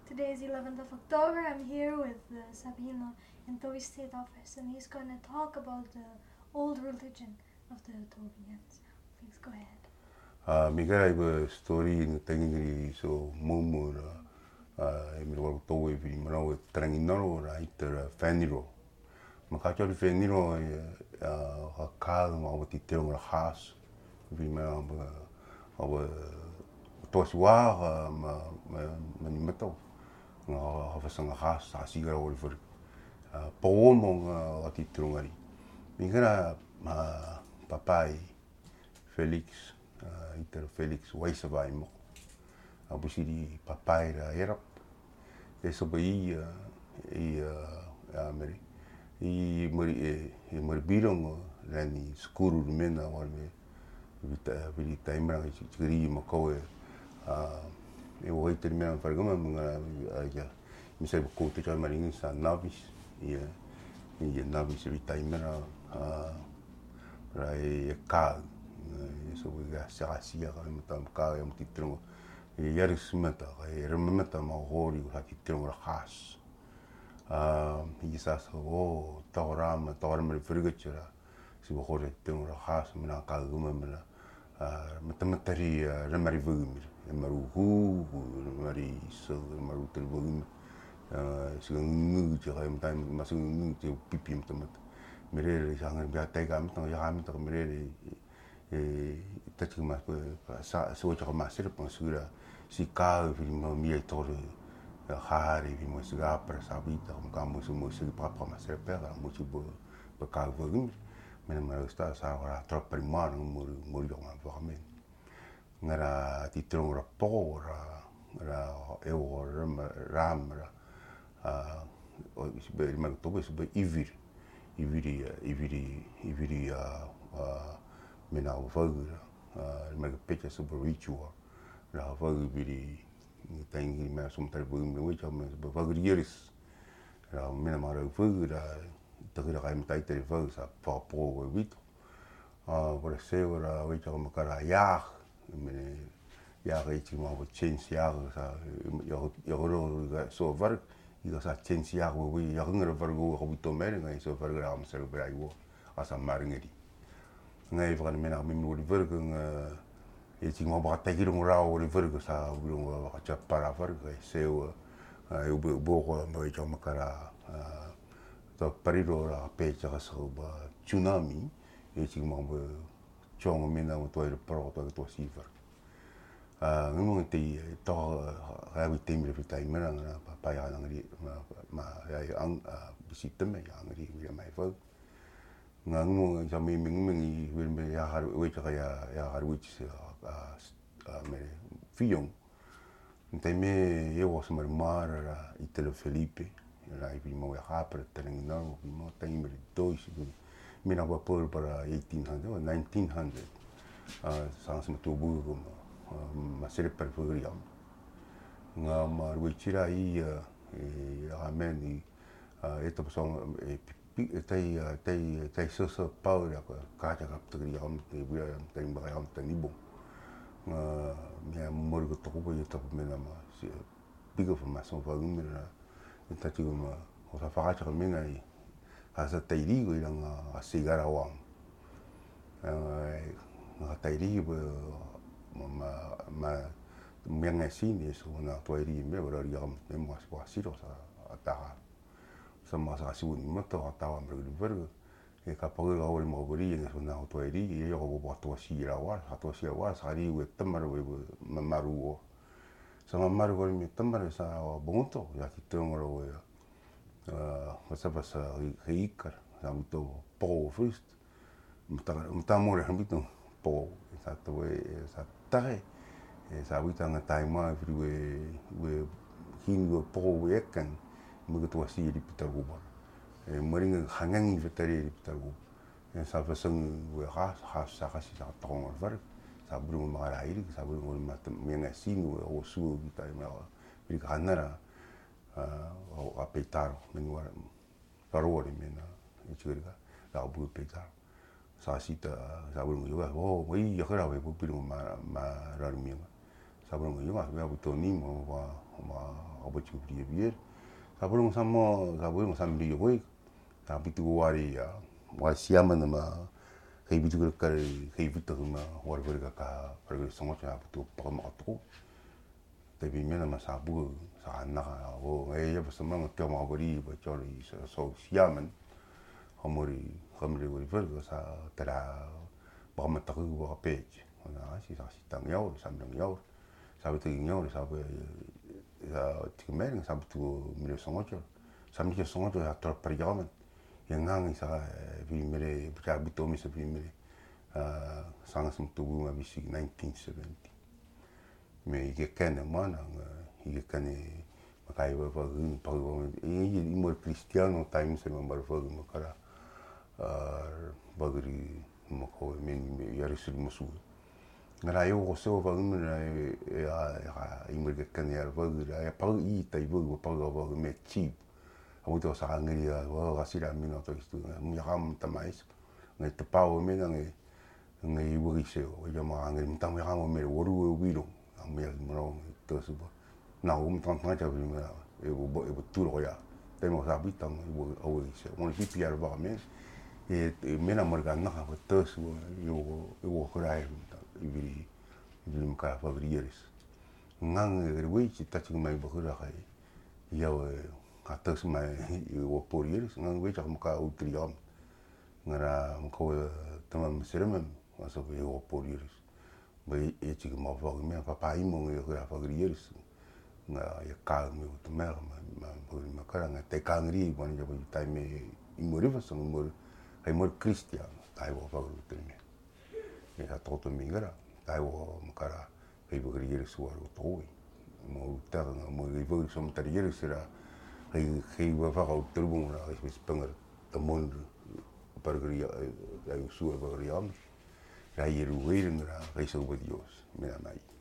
Today is 11th of October. I'm here with Sabino in Toby State Office, and he's going to talk about the old religion of the Tobians. Please go ahead. Miguel iba story ng tangingri so mumu emir wal towe vi mano trangino ra iter feniro makachori feniro ha kal ma wati tong ra has vi ma aba toswa ma ni mato nga ha fasanga has sa sigra wal for po mo wati trongari Miguel papai Felix iter Felix waisavai mo abusiri papai ra erap eso bai ameri mari birong lani skuru mena warme vita imra chigri mako e waiter mena fargama mga ya misal ko te char maringin sa navis ia navis vita imra ra ka so we sasia ka matam ka yam titro yaris mata remata ma hori ha titro khas isa so tawram frigachara si hori titro khas mina ka guma mina matamatari remari vumir maru hu mari so maru telvum singu ja matam masungu pipi matamat mere jangan biata gam tang yam tang mere tati mas sa so cha masir pensura si ka film mi etor hari vi mo siga para sabita como mo se papa masir pera mo ci bo ka vogum men ma sta sa ora troppo primar mo yo ma veramente ngara titro rapport ra eu ram o be ma to be iviri mena vagu me pete super ritual la vagu biri tangi me som tar vagu me wicha me vagu yeris la mena mara vagu la tagira kai mtai tar vagu sa pa po vito por se ora wicha como cara ya me ya rechi mo change ya sa yo so var io sa change ya we ya ngara vargo ko vito mere ngai so var gram ser braiwo asa maringeri ngai van mena mi mo vergung e ti mo ba ta giro ra o vergo sa u cha para vergo se o eu bo ko mo e chama cara to pariro ra pe cha so ba tsunami e ti mo ba chong mena mo to ir pro to siver ngmo te to ha vi te mi fita mena pa ya ngri ma ya ang bisitme ya ngri ya mai vo ngamo jami ming wilme ya har wich ya har wich me fion teme eu was mar itelo Felipe la primo ya hapre terminal mo teme dois mina va por para 1800 or 1900 sans me tubu ma sere per fugriam ngama wichira i amen eto person tai so pau ya ka ja ka tu ya am te bia tai ba am te nibo me mor go to ko to me na ma si pigo formação va un mena ta ti ma o sa fa ka me ngai ha sa tai ri go ira a sigara wa na tai ri ma me ngai sin so na to ri me ora ri am me mo sa si ro sa ta sama sa siun moto atawa mbergu e ka pagu ga ori mo bori e so na to eri e yo go to si ra wa to si wa sa ri we tamar we maru sama maru go mi tamar sa bonto ya ki to ngoro we sa ikar sa to po first mta mo re hambito po sa to we sa tai sa wita na tai ma we hingo po we kan mo to si di pitago ba moringa hangang vetari di pitago sa fasang we ha sa ka si sa tong var sa bru ma ra iri sa bru ma menga sinu o su di tai ma ri ka nara a peitar menua parori mena e chiriga la bu peitar sa sita sa bru yo o we ya kara we bu ma ra mi sa bru yo ma we bu to ni mo wa bochi bria bier sa bolong samri yo sa bitu wari ya wa siama na ma kai bitu ka kai bitu ma war ka per songo cha bitu pa ma to te bi mena ma sa bu sa na o ya ba sama ma te ma bari ba chori so siaman homori wori ver sa tera ba ma ta ku ba page na si tang yo sam dang yo sa bitu yo sa ba tikmer sa bitu mi songo cha sam ni songo cha tor per jaman yang ngang sa vi mere bra bitu mi sa vi mere sang sem tu ma bisi 1970 me ke kene mana i kene makai ba pa i mo cristiano time se ma ba makara bagri mo ko men yari sul musu ngara yo ko so va men i mo ke kene ya bagri ya pa i tai bo pa ga me cheap amuto sa ngiri wa gasira mino to istu mu ya kam tamais ngai te pau me ngai wuri se o ya ma ngai mtam ya kam me woru wiro me mo to su na um tan tan ja me e bo tu ro ya te mo sa bitan o wuri se mo si piar ba me e me na morga na ha to su yo ko rai i viri mo ka fa vrieres ngang e wi ci ta ci mai bo ra kai ya atas mai o porieres ngang we chak maka utriam ngara mko tamam seremem aso we o porieres bai e chik ma va me papa i mo e ra fa grieres na ya ka me o tmer ma kara nga te kangri bon ja bai tai me i moriva so mo ai mo cristian tai o fa grieres e ha toto mi ngara tai o makara e bo grieres o to mo ta mo e bo so mtariere sera Hei wa whakau terubunga na hei spanga ta mondu pargari ai usua pargari am rai e ruweiringa hei sau badios mena mai